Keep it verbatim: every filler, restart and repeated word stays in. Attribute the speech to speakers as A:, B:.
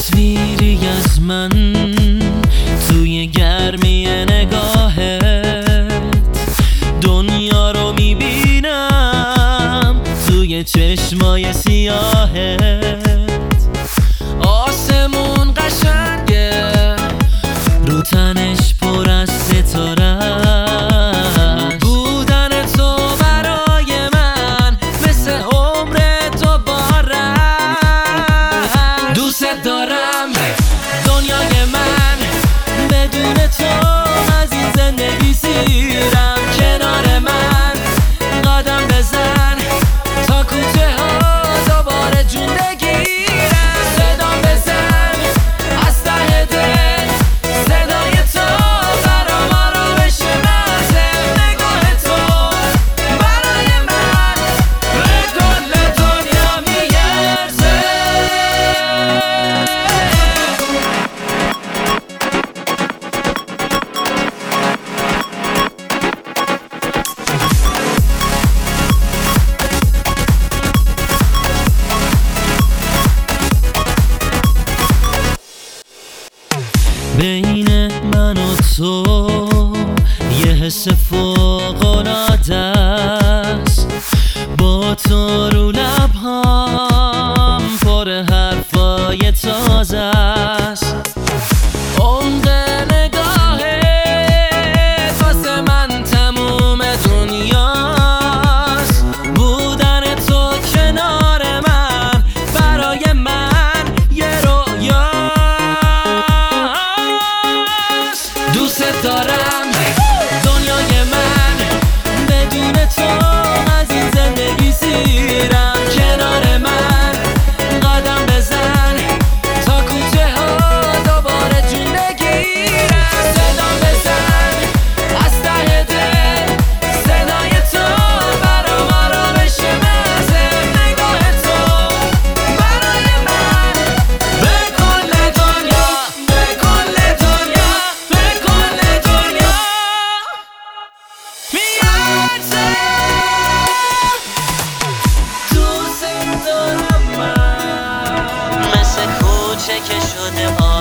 A: تصویری از من توی گرمی نگاهت، دنیا رو میبینم توی چشمای سیاهت. آسمون قشنگه رو تنش پر از ستاره، بودن تو برای من مثل عمر دوباره. دوست دارم دنیای من بدون تو از این زندگی سیرم. کنار من قدم بزن تا کوچه ها دوباره جون بگیرم. صدام بزن از ته دل، صدای تو برام آرامش بخشه. نگاه تو برای من به کل دنیا میارزه. بین من و تو یه حس فوق‌العاده است، با تو رو لب‌هام پر حرفای تازه است. عمق نگاهت واسه من تموم دنیاست، بودن تو کنار من برای من یه رویاست. دوست دارم دنیای من بدون تو از این زندگی سیرم. کنار من قدم بزن تا کوچه ها دوباره جون بگیرم. صدام بزن از ته دل، صدای تو برام آرامش بخشه. نگاه تو برای من به کل دنیا، به کل دنیا، به کل دنیا میارزه. دوست دارم من مثل کوچه که شده